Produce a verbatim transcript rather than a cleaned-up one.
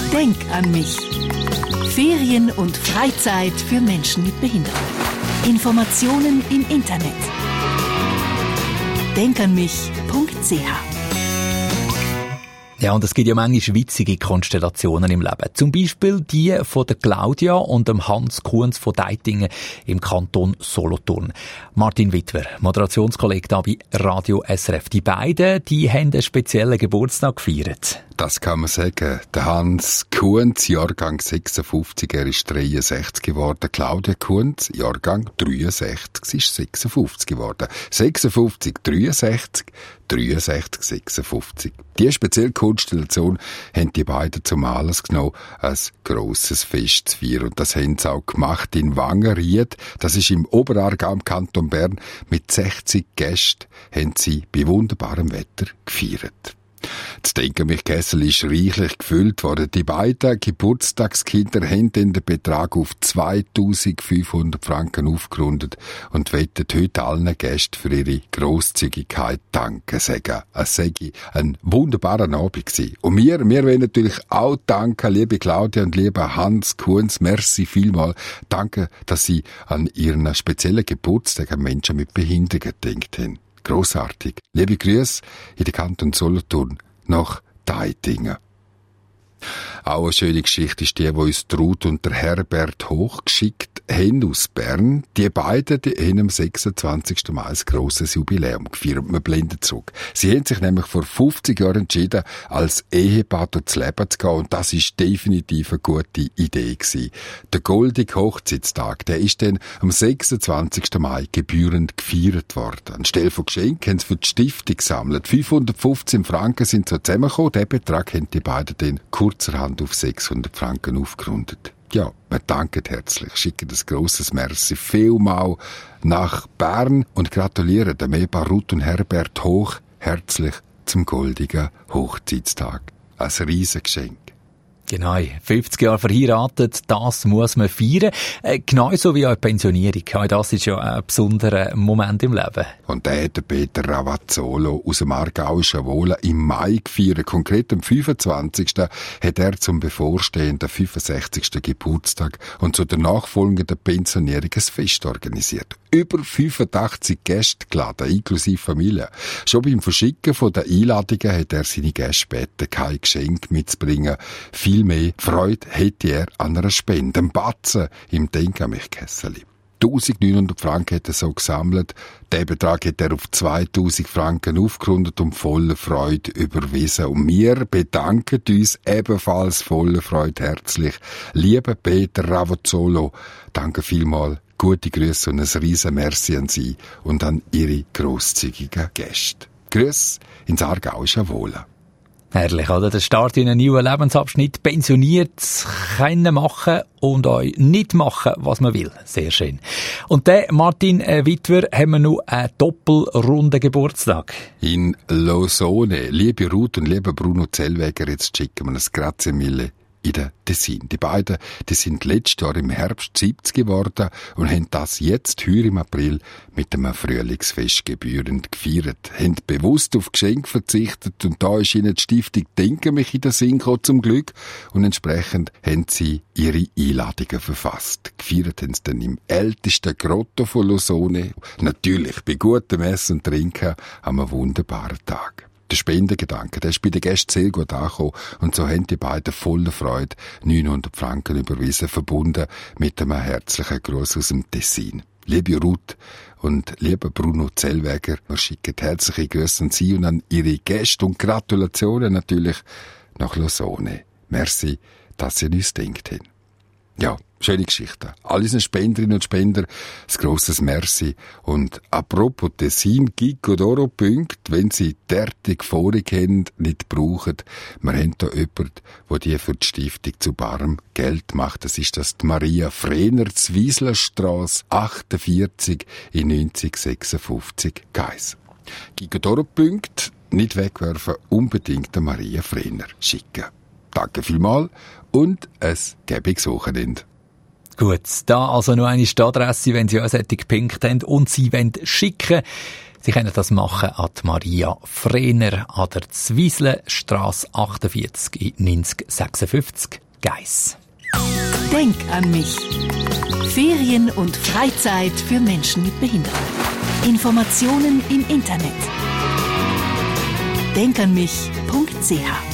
Denk an mich. Ferien und Freizeit für Menschen mit Behinderung. Informationen im Internet. denk an mich punkt c h. Ja, und es gibt ja manchmal witzige Konstellationen im Leben. Zum Beispiel die von der Claudia und dem Hans Kuhns von Deitingen im Kanton Solothurn. Martin Witwer, Moderationskollege da bei Radio S R F. Die beiden, die haben einen speziellen Geburtstag gefeiert. Das kann man sagen. Der Hans Kuhns, Jahrgang sechsundfünfzig, er ist dreiundsechzig geworden. Claudia Kuhns, Jahrgang dreiundsechzig, ist sechsundfünfzig geworden. sechsundfünfzig, dreiundsechzig, dreiundsechzig, sechsundfünfzig. Diese spezielle Konstellation haben die beiden zum Anlass genommen, ein grosses Fest zu feiern. Und das haben sie auch gemacht in Wangenried. Das ist im Oberaargau im Kanton Bern. Mit sechzig Gästen haben sie bei wunderbarem Wetter gefeiert. Das Denk-an-mich-Kessel ist reichlich gefüllt worden. Die beiden Geburtstagskinder haben den Betrag auf zweitausendfünfhundert Franken aufgerundet und wollen heute allen Gästen für ihre Grosszügigkeit danken sagen. Es sei ein wunderbarer Abend gewesen. Und wir, wir wollen natürlich auch danken, liebe Claudia und lieber Hans Kuhns. Merci vielmal. Danke, dass Sie an Ihren speziellen Geburtstag an Menschen mit Behinderung gedacht haben. Grossartig. Liebe Grüße in den Kanton Solothurn nach Deitingen. Auch eine schöne Geschichte ist die, die uns Ruth und der Herbert Hoch geschickt haben aus Bern. Die beiden die haben am sechsundzwanzigsten Mai ein grosses Jubiläum gefeiert. Wir blenden zurück. Sie haben sich nämlich vor fünfzig Jahren entschieden, als Ehepaar durchs Leben zu gehen. Und das ist definitiv eine gute Idee gewesen. Der goldige Hochzeitstag, der ist dann am sechsundzwanzigsten Mai gebührend gefeiert worden. Anstelle von Geschenken haben sie für die Stiftung gesammelt. fünfhundertfünfzehn Franken sind so zusammengekommen. Den Betrag haben die beiden dann kurzerhand auf sechshundert Franken aufgerundet. Ja, wir danken herzlich, schicken ein grosses Merci vielmal nach Bern und gratulieren dem Ehepaar Ruth und Herbert Hoch herzlich zum goldigen Hochzeitstag. Ein Riesengeschenk. Genau, fünfzig Jahre verheiratet, das muss man feiern. Äh, genauso wie auch die Pensionierung. Auch das ist ja ein besonderer Moment im Leben. Und der hat Peter Ravazzolo aus dem Aargauischen Wohlen im Mai gefeiert. Konkret am fünfundzwanzigsten hat er zum bevorstehenden fünfundsechzigsten Geburtstag und zu der nachfolgenden Pensionierung ein Fest organisiert. Über fünfundachtzig Gäste geladen, inklusive Familie. Schon beim Verschicken von den Einladungen hat er seine Gäste gebeten, kein Geschenk mitzubringen. Viel mehr Freude hätte er an einer Spende. Ein Batzen im Denk-an-mich-Kesseli. eintausendneunhundert Franken hat er so gesammelt. Den Betrag hat er auf zweitausend Franken aufgerundet und voller Freude überwiesen. Und wir bedanken uns ebenfalls voller Freude herzlich. Lieber Peter Ravazzolo, danke vielmals. Gute Grüße und ein riesen Merci an Sie und an Ihre grosszügigen Gäste. Grüße ins Aargauische Wohlen. Herrlich, oder? Der Start in einen neuen Lebensabschnitt, pensioniert können machen und euch nicht machen, was man will. Sehr schön. Und der Martin äh, Witwer haben wir noch einen doppelrunden Geburtstag. In Lausanne. Liebe Ruth und lieber Bruno Zellweger, jetzt schicken wir ein Grazie mille in den Tessin. Die beiden, die sind letztes Jahr im Herbst siebzig geworden und haben das jetzt heuer im April mit einem Frühlingsfest gebührend gefeiert. Haben bewusst auf Geschenke verzichtet und da ist ihnen die Stiftung «Denk mich» in den Sinn gekommen, zum Glück. Und entsprechend haben sie ihre Einladungen verfasst. Gefeiert haben sie dann im ältesten Grotto von Lausanne. Natürlich bei gutem Essen und Trinken an einem wunderbaren Tag. Der Spendengedanke, der ist bei den Gästen sehr gut angekommen und so haben die beiden voller Freude neunhundert Franken überwiesen, verbunden mit einem herzlichen Gruß aus dem Tessin. Liebe Ruth und lieber Bruno Zellweger, wir schicken herzliche Grüße an Sie und an Ihre Gäste und Gratulationen natürlich nach Lausanne. Merci, dass Sie an uns denkt haben. Ja, schöne Geschichte. All unseren Spenderinnen und Spender ein grosses Merci. Und apropos Tessin, Gigodoro Punkt, wenn Sie derartig vorgehen, nicht brauchen. Wir haben da jemanden, der die für die Stiftung zu barem Geld macht. Das ist das die Maria Frehner, Zwieslerstrasse achtundvierzig in neunzig sechsundfünfzig Geiss. Gigodoro Punkt, nicht wegwerfen, unbedingt der Maria Frehner schicken. Danke vielmals und es gäbiges Wochenende. Gut, da also noch eine Adresse, wenn Sie auch solche gepinkt haben und Sie wollen schicken. Sie können das machen an die Maria Frehner an der Zwieslenstrasse achtundvierzig in neunzig sechsundfünfzig Geiss. Denk an mich. Ferien und Freizeit für Menschen mit Behinderung. Informationen im Internet. denk an mich punkt c h